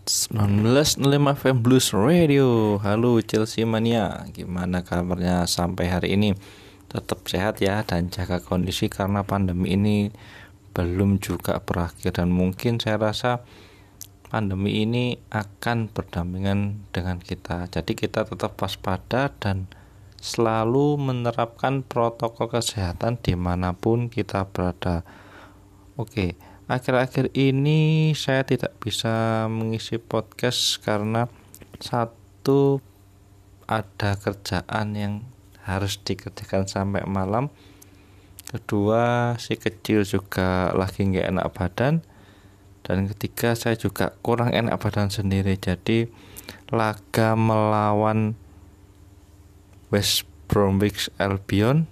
1905 FM Blues Radio. Halo Chelsea Mania, gimana kabarnya sampai hari ini? Tetap sehat ya dan jaga kondisi karena pandemi ini belum juga berakhir. Dan mungkin saya rasa pandemi ini akan berdampingan dengan kita. Jadi kita tetap waspada dan selalu menerapkan protokol kesehatan dimanapun kita berada. Oke, akhir-akhir ini saya tidak bisa mengisi podcast karena satu, ada kerjaan yang harus dikerjakan sampai malam. Kedua, si kecil juga lagi gak enak badan. Dan ketiga, saya juga kurang enak badan sendiri. Jadi laga melawan West Bromwich Albion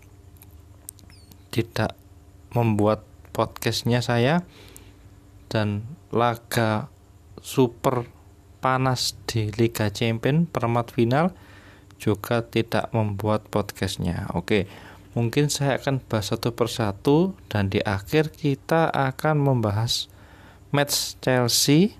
tidak membuat podcastnya saya, dan laga super panas di Liga Champions perempat final juga tidak membuat podcastnya. Oke, mungkin saya akan bahas satu persatu dan di akhir kita akan membahas match Chelsea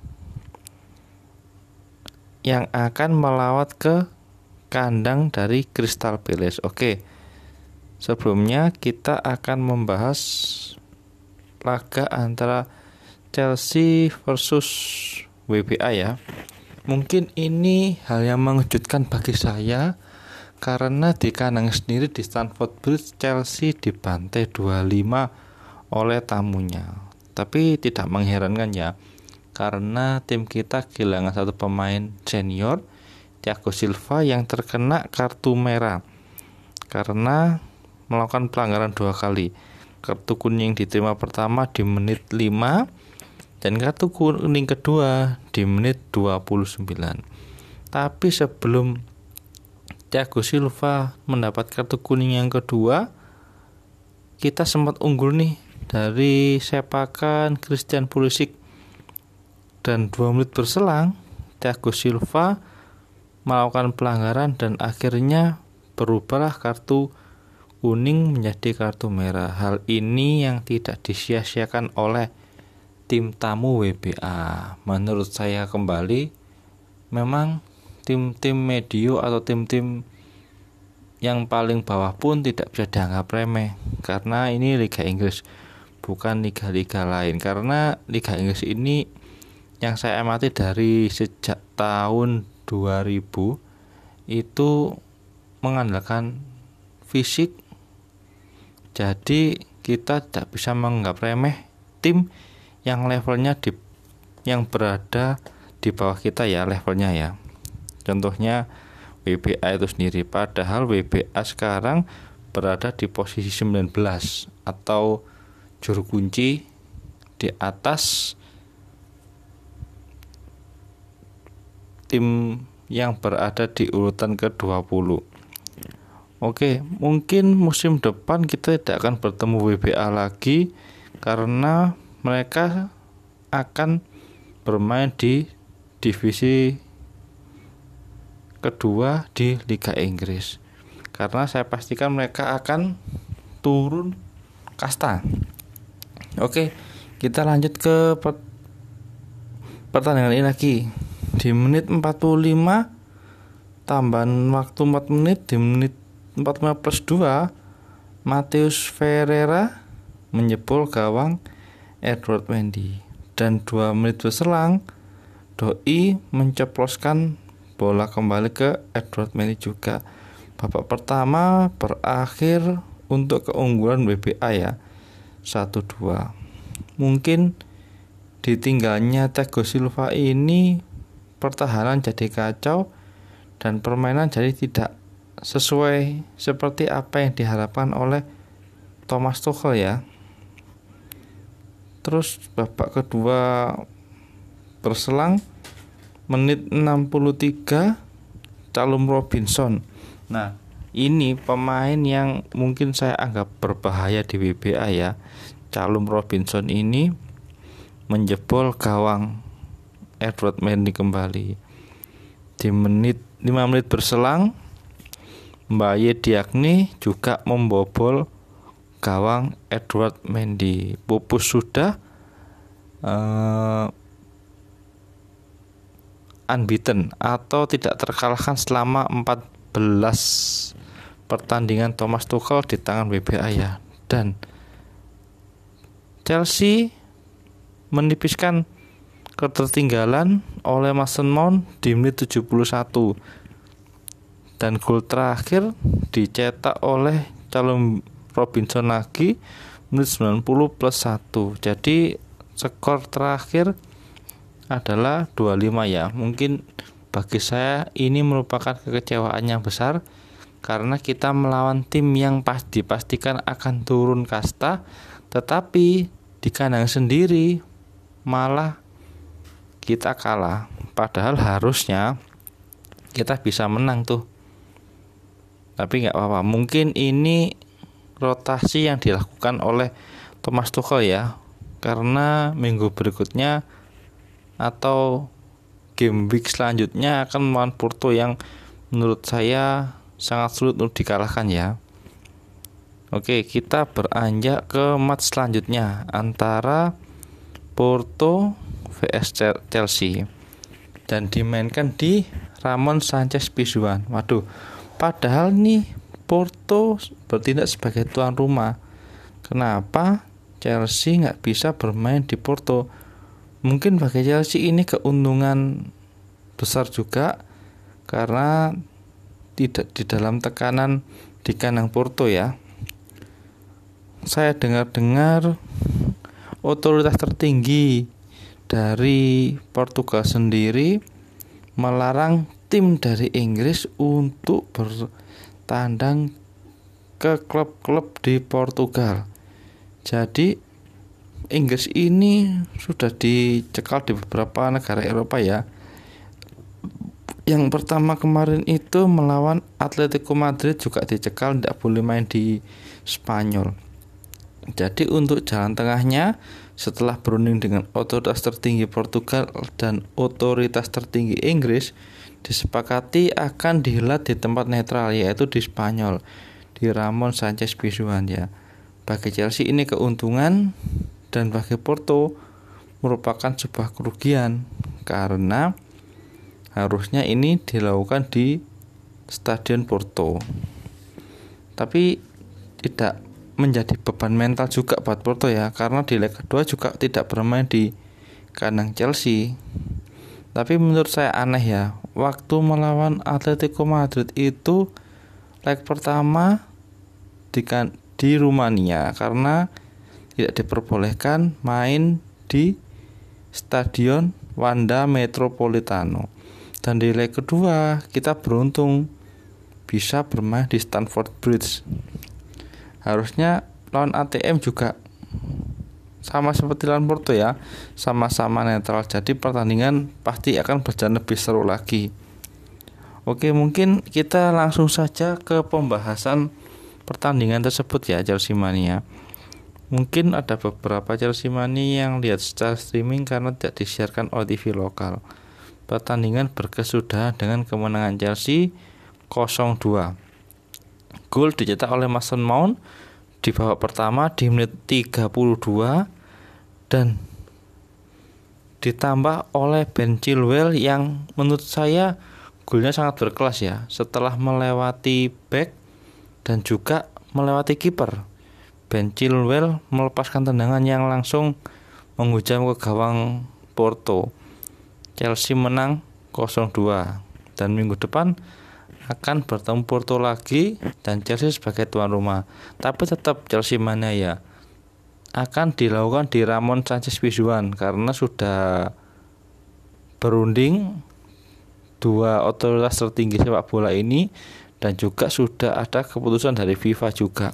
yang akan melawat ke kandang dari Crystal Palace. Oke, sebelumnya kita akan membahas laga antara Chelsea versus WBA ya. Mungkin ini hal yang mengejutkan bagi saya karena di kandang sendiri di Stamford Bridge Chelsea dibantai 2-5 oleh tamunya. Tapi tidak mengherankan ya, karena tim kita kehilangan satu pemain senior, Thiago Silva, yang terkena kartu merah karena melakukan pelanggaran 2 kali. Kartu kuning diterima pertama di menit 5 dan kartu kuning kedua di menit 29. Tapi sebelum Thiago Silva mendapat kartu kuning yang kedua, kita sempat unggul nih dari sepakan Christian Pulisic, dan 2 menit berselang Thiago Silva melakukan pelanggaran dan akhirnya berubahlah kartu kuning menjadi kartu merah. Hal ini yang tidak disia-siakan oleh tim tamu WBA. Menurut saya kembali, memang tim-tim medio atau tim-tim yang paling bawah pun tidak bisa dianggap remeh, karena ini Liga Inggris, bukan liga-liga lain. Karena Liga Inggris ini yang saya amati dari sejak tahun 2000 itu mengandalkan fisik. Jadi kita tidak bisa menganggap remeh tim yang levelnya yang berada di bawah kita ya, levelnya ya. Contohnya WBA itu sendiri, padahal WBA sekarang berada di posisi 19 atau juru kunci di atas tim yang berada di urutan ke-20. Oke, mungkin musim depan kita tidak akan bertemu WBA lagi karena mereka akan bermain di divisi kedua di Liga Inggris. Karena saya pastikan mereka akan turun kasta. Oke, kita lanjut ke pertandingan ini lagi. Di menit 45 tambahan waktu 4 menit, di menit 45 plus 2 Matheus Ferreira menjebol gawang Edward Mendy, dan 2 menit berselang Doi menceploskan bola kembali ke Edward Mendy juga. Babak pertama berakhir untuk keunggulan WBA ya, 1-2. Mungkin ditinggalnya Thiago Silva ini pertahanan jadi kacau dan permainan jadi tidak sesuai seperti apa yang diharapkan oleh Thomas Tuchel ya. Terus babak kedua berselang menit 63 Callum Robinson. Nah, ini pemain yang mungkin saya anggap berbahaya di WBA ya. Callum Robinson ini menjebol gawang Edward Mendy kembali. Di 5 menit berselang Mbaye Diagne juga membobol gawang Edward Mendy. Pupus sudah unbeaten atau tidak terkalahkan selama 14 pertandingan Thomas Tuchel di tangan BBA ya. Dan Chelsea menipiskan ketertinggalan oleh Mason Mount di menit 71 dan gol terakhir dicetak oleh Callum Robinson lagi menit 90 plus 1. Jadi skor terakhir adalah 25 ya. Mungkin bagi saya ini merupakan kekecewaan yang besar karena kita melawan tim yang dipastikan akan turun kasta, tetapi di kandang sendiri malah kita kalah. Padahal harusnya kita bisa menang tuh. Tapi nggak apa-apa. Mungkin ini rotasi yang dilakukan oleh Thomas Tuchel ya, karena minggu berikutnya atau game week selanjutnya akan melawan Porto yang menurut saya sangat sulit untuk dikalahkan ya. Oke, kita beranjak ke match selanjutnya antara Porto vs Chelsea dan dimainkan di Ramon Sanchez Pizjuan. Waduh, padahal nih Porto bertindak sebagai tuan rumah. Kenapa Chelsea nggak bisa bermain di Porto? Mungkin bagi Chelsea ini keuntungan besar juga karena tidak di dalam tekanan di kandang Porto ya. Saya dengar-dengar otoritas tertinggi dari Portugal sendiri melarang tim dari Inggris untuk bertandang ke klub-klub di Portugal. Jadi Inggris ini sudah dicekal di beberapa negara Eropa ya. Yang pertama kemarin itu melawan Atletico Madrid juga dicekal, tidak boleh main di Spanyol. Jadi untuk jalan tengahnya, setelah berunding dengan otoritas tertinggi Portugal dan otoritas tertinggi Inggris, disepakati akan dihelat di tempat netral, yaitu di Spanyol, di Ramon Sanchez Pizjuan ya. Bagi Chelsea ini keuntungan, dan bagi Porto merupakan sebuah kerugian karena harusnya ini dilakukan di Stadion Porto. Tapi tidak menjadi beban mental juga buat Porto ya, karena di leg kedua juga tidak bermain di kandang Chelsea. Tapi menurut saya aneh ya, waktu melawan Atletico Madrid itu leg pertama di Rumania karena tidak diperbolehkan main di Stadion Wanda Metropolitano. Dan di leg kedua kita beruntung bisa bermain di Stamford Bridge. Harusnya lawan ATM juga sama seperti lawan Porto ya, sama-sama netral. Jadi pertandingan pasti akan berjalan lebih seru lagi. Oke, mungkin kita langsung saja ke pembahasan pertandingan tersebut ya, Chelsea Mania. Mungkin ada beberapa Chelsea Mania yang lihat secara streaming karena tidak disiarkan OTV lokal. Pertandingan berkesudahan dengan kemenangan Chelsea 0-2. Gol dicetak oleh Mason Mount di babak pertama di menit 32 dan ditambah oleh Ben Chilwell yang menurut saya golnya sangat berkelas ya, setelah melewati back dan juga melewati kiper. Ben Chilwell melepaskan tendangan yang langsung menghujam ke gawang Porto. Chelsea menang 0-2 dan minggu depan akan bertemu Porto lagi dan Chelsea sebagai tuan rumah. Tapi tetap Chelsea Mania ya akan dilakukan di Ramon Sanchez Pizjuan karena sudah berunding dua otoritas tertinggi sepak bola ini dan juga sudah ada keputusan dari FIFA juga.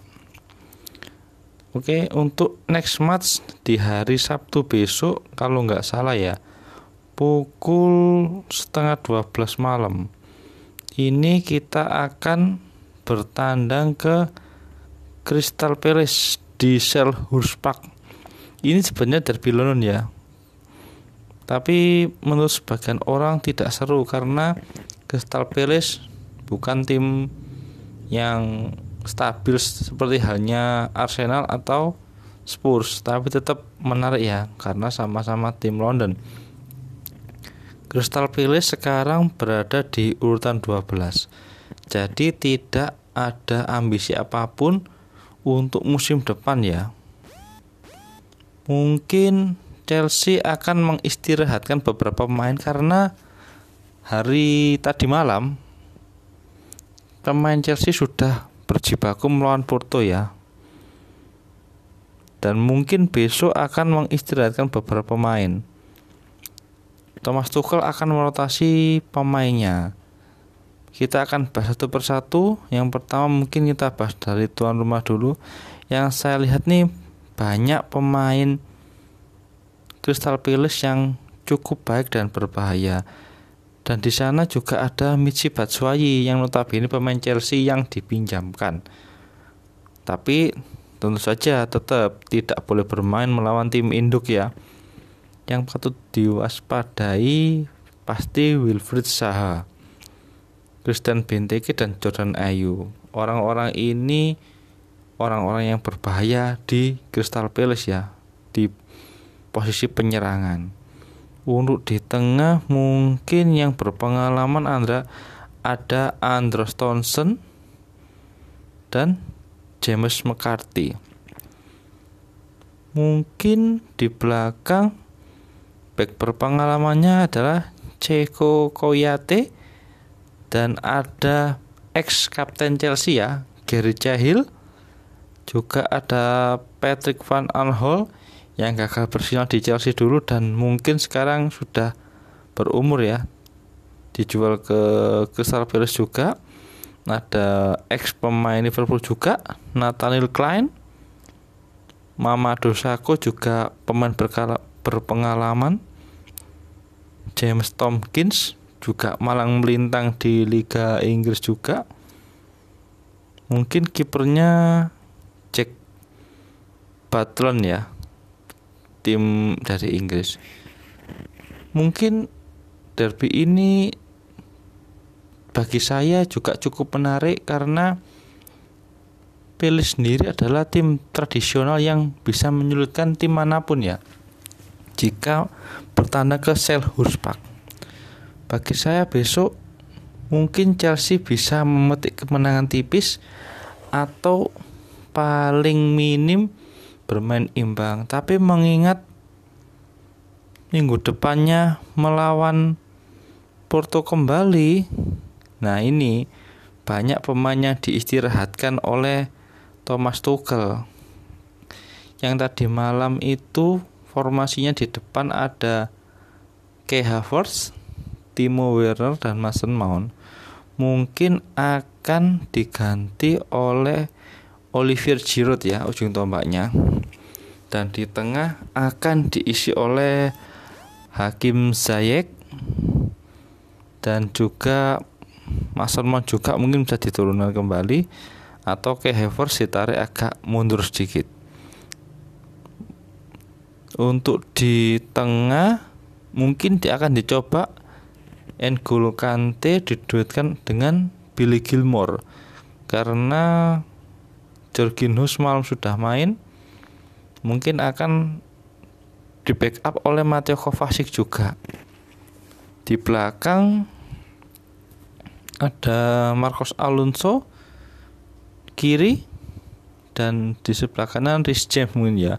Oke, untuk next match di hari Sabtu besok kalau nggak salah ya, pukul 11:30 malam. Ini kita akan bertandang ke Crystal Palace di Selhurst Park. Ini sebenarnya derby London ya. Tapi menurut sebagian orang tidak seru karena Crystal Palace bukan tim yang stabil seperti halnya Arsenal atau Spurs, tapi tetap menarik ya karena sama-sama tim London. Crystal Palace sekarang berada di urutan 12. Jadi tidak ada ambisi apapun untuk musim depan ya. Mungkin Chelsea akan mengistirahatkan beberapa pemain karena hari tadi malam pemain Chelsea sudah berjibaku melawan Porto ya. Dan mungkin besok akan mengistirahatkan beberapa pemain. Thomas Tuchel akan merotasi pemainnya. Kita akan bahas satu persatu. Yang pertama mungkin kita bahas dari tuan rumah dulu. Yang saya lihat nih banyak pemain Crystal Palace yang cukup baik dan berbahaya. Dan di sana juga ada Michy Batshuayi yang notabene pemain Chelsea yang dipinjamkan. Tapi tentu saja tetap tidak boleh bermain melawan tim induk ya. Yang patut diwaspadai pasti Wilfried Zaha, Christian Benteke dan Jordan Ayew. Orang-orang ini orang-orang yang berbahaya di Crystal Palace ya, di posisi penyerangan. Untuk di tengah mungkin yang berpengalaman ada Andros Townsend dan James McCarthy. Mungkin di belakang back berpengalamannya adalah Cheikhou Kouyaté dan ada ex kapten Chelsea ya, Gary Cahill. Juga ada Patrick Van Aanholt yang gagal bersinar di Chelsea dulu dan mungkin sekarang sudah berumur ya, dijual ke Crystal Palace juga. Ada ex pemain Liverpool juga, Nathaniel Clyne. Mamadou Sakho juga pemain berpengalaman. James Tomkins juga malang melintang di Liga Inggris juga. Mungkin kipernya Jack Butland ya, tim dari Inggris. Mungkin derby ini bagi saya juga cukup menarik karena Palace sendiri adalah tim tradisional yang bisa menyulitkan tim manapun ya jika bertandang ke Selhurst Park. Bagi saya besok mungkin Chelsea bisa memetik kemenangan tipis atau paling minim bermain imbang. Tapi mengingat minggu depannya melawan Porto kembali, nah ini banyak pemain yang diistirahatkan oleh Thomas Tuchel. Yang tadi malam itu formasinya di depan ada Kai Havertz, Timo Werner dan Mason Mount. Mungkin akan diganti oleh Olivier Giroud ya, ujung tombaknya. Dan di tengah akan diisi oleh Hakim Ziyech dan juga Mason Mount juga mungkin bisa diturunkan kembali atau Kai Havertz ditarik agak mundur sedikit. Untuk di tengah mungkin dia akan dicoba N'Golo Kante diduetkan dengan Billy Gilmour karena Jorginho semalam sudah main. Mungkin akan di backup oleh Mateo Kovacic juga. Di belakang ada Marcos Alonso kiri dan di sebelah kanan Reece James mungkin ya.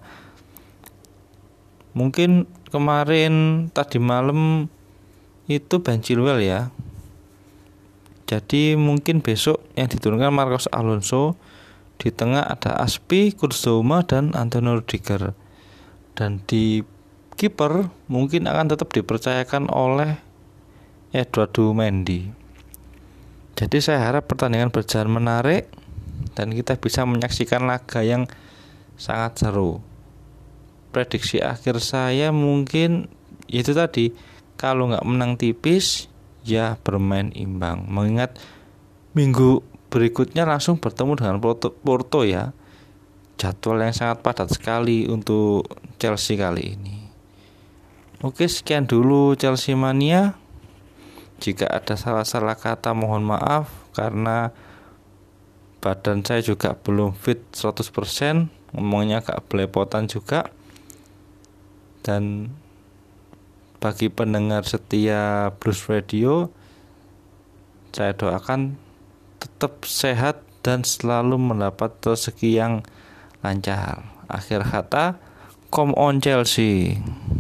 Mungkin kemarin tadi malam itu Ben Chilwell ya. Jadi mungkin besok yang diturunkan Marcos Alonso. Di tengah ada Aspi, Kurzawa dan Antonio Rudiger. Dan di kiper mungkin akan tetap dipercayakan oleh Eduardo Mendy. Jadi saya harap pertandingan berjalan menarik dan kita bisa menyaksikan laga yang sangat seru. Prediksi akhir saya mungkin itu tadi, kalau nggak menang tipis ya bermain imbang. Mengingat minggu berikutnya langsung bertemu dengan Porto ya. Jadwal yang sangat padat sekali untuk Chelsea kali ini. Oke, sekian dulu Chelsea Mania. Jika ada salah-salah kata mohon maaf karena badan saya juga belum fit 100%, ngomongnya agak belepotan juga. Dan bagi pendengar setia Blues Radio, saya doakan tetap sehat dan selalu mendapat rezeki yang lancar. Akhir kata, come on Chelsea.